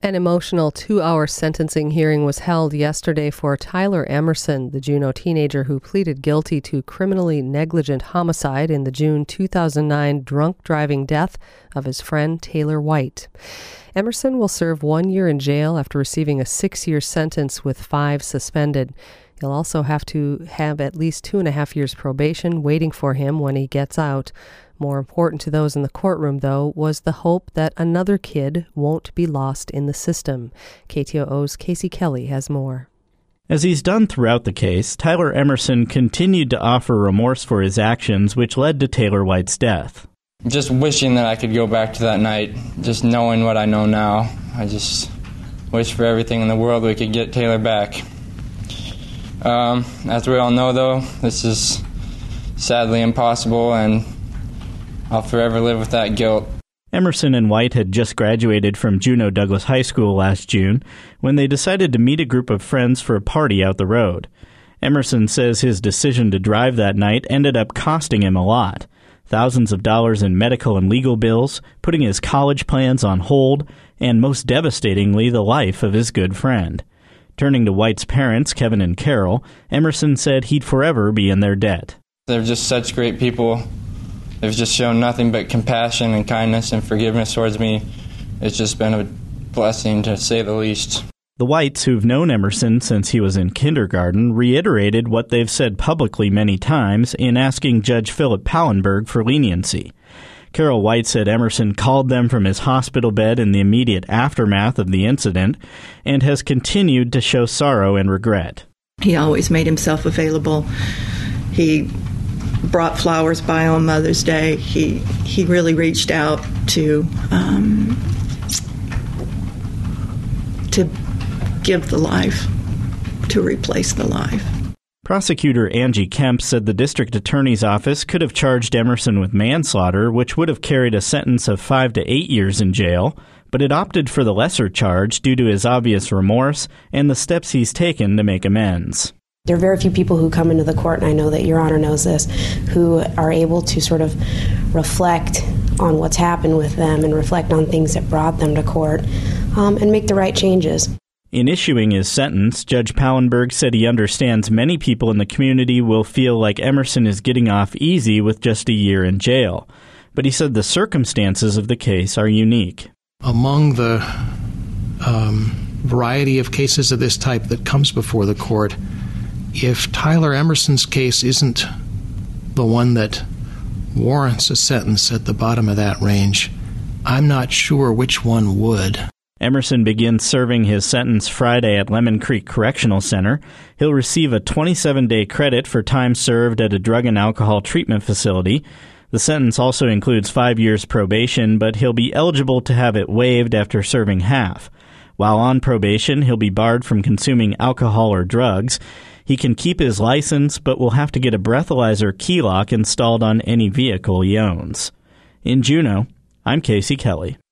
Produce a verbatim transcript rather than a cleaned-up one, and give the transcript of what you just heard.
An emotional two-hour sentencing hearing was held yesterday for Tyler Emerson, the Juneau teenager who pleaded guilty to criminally negligent homicide in the June two thousand nine drunk driving death of his friend Taylor White. Emerson will serve one year in jail after receiving a six-year sentence with five suspended. He'll also have to have at least two and a half years probation waiting for him when he gets out. More important to those in the courtroom, though, was the hope that another kid won't be lost in the system. K T O O's Casey Kelly has more. As he's done throughout the case, Tyler Emerson continued to offer remorse for his actions, which led to Taylor White's death. Just wishing that I could go back to that night, just knowing what I know now. I just wish for everything in the world we could get Taylor back. Um, as we all know, though, this is sadly impossible, and I'll forever live with that guilt. Emerson and White had just graduated from Juneau Douglas High School last June when they decided to meet a group of friends for a party out the road. Emerson says his decision to drive that night ended up costing him a lot. Thousands of dollars in medical and legal bills, putting his college plans on hold, and most devastatingly, the life of his good friend. Turning to White's parents, Kevin and Carol, Emerson said he'd forever be in their debt. They're just such great people. They've just shown nothing but compassion and kindness and forgiveness towards me. It's just been a blessing, to say the least. The Whites, who've known Emerson since he was in kindergarten, reiterated what they've said publicly many times in asking Judge Philip Pallenberg for leniency. Carol White said Emerson called them from his hospital bed in the immediate aftermath of the incident and has continued to show sorrow and regret. He always made himself available. He brought flowers by on Mother's Day. He he really reached out to um, to give the life, to replace the life. Prosecutor Angie Kemp said the district attorney's office could have charged Emerson with manslaughter, which would have carried a sentence of five to eight years in jail, but it opted for the lesser charge due to his obvious remorse and the steps he's taken to make amends. There are very few people who come into the court, and I know that Your Honor knows this, who are able to sort of reflect on what's happened with them and reflect on things that brought them to court um, and make the right changes. In issuing his sentence, Judge Pallenberg said he understands many people in the community will feel like Emerson is getting off easy with just a year in jail. But he said the circumstances of the case are unique. Among the um, variety of cases of this type that comes before the court, if Tyler Emerson's case isn't the one that warrants a sentence at the bottom of that range, I'm not sure which one would. Emerson begins serving his sentence Friday at Lemon Creek Correctional Center. He'll receive a twenty-seven day credit for time served at a drug and alcohol treatment facility. The sentence also includes five years probation, but he'll be eligible to have it waived after serving half. While on probation, he'll be barred from consuming alcohol or drugs. He can keep his license, but will have to get a breathalyzer key lock installed on any vehicle he owns. In Juneau, I'm Casey Kelly.